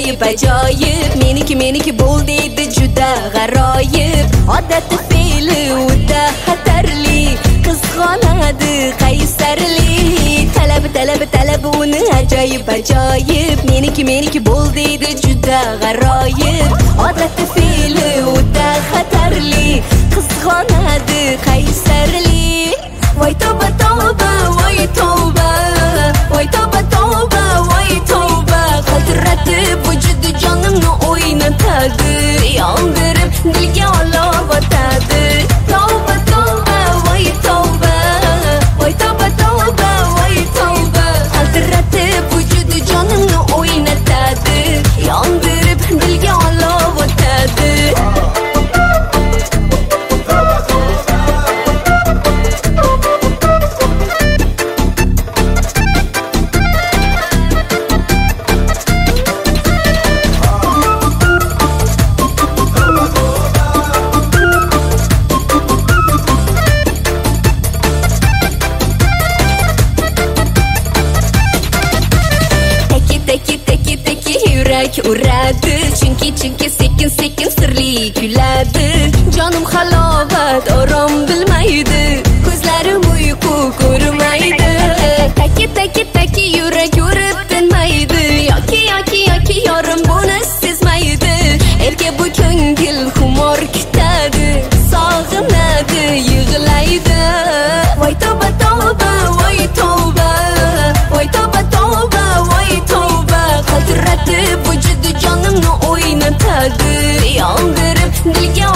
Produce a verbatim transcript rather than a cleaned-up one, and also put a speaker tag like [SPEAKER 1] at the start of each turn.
[SPEAKER 1] ajoyib ajoyib meniki meniki bo'l deydi juda g'aroyib odati fe'li o'ta xatarli qizg'onadi qaysarli talabi talabi talabi uni ajoyib ajoyib meniki meniki bo'l deydi juda g'aroyib odati fe'li o'ta xatarli qizg'onadi qaysarli voy tavba tavba voy tavba voy tavba tavba voy tavba qaltiratib vujudi jonimni o'ynatadi yondirib dilga olov otadi tavba tavba voy tavba voy tavba tavba voy tavba qaltiratib vujudi jonimni o'ynatadi yondirib dilga olov otadi uradi chunki chunki sekin sekin sirli kuladi jonim halovat orom bilmaydi ko'zlarim uyqu ko'rmaydi taki taki taki yurak urib tinmaydi yoki yoki yoki yorim buni sezmaydi erga bu ko'ngil xumor kutadi sog'inadi yig'laydi voy tavba tavba voy tavba voy tavba tavba voy tavba qaltiratib vujudi jonimni o'ynatadi yondirib dilga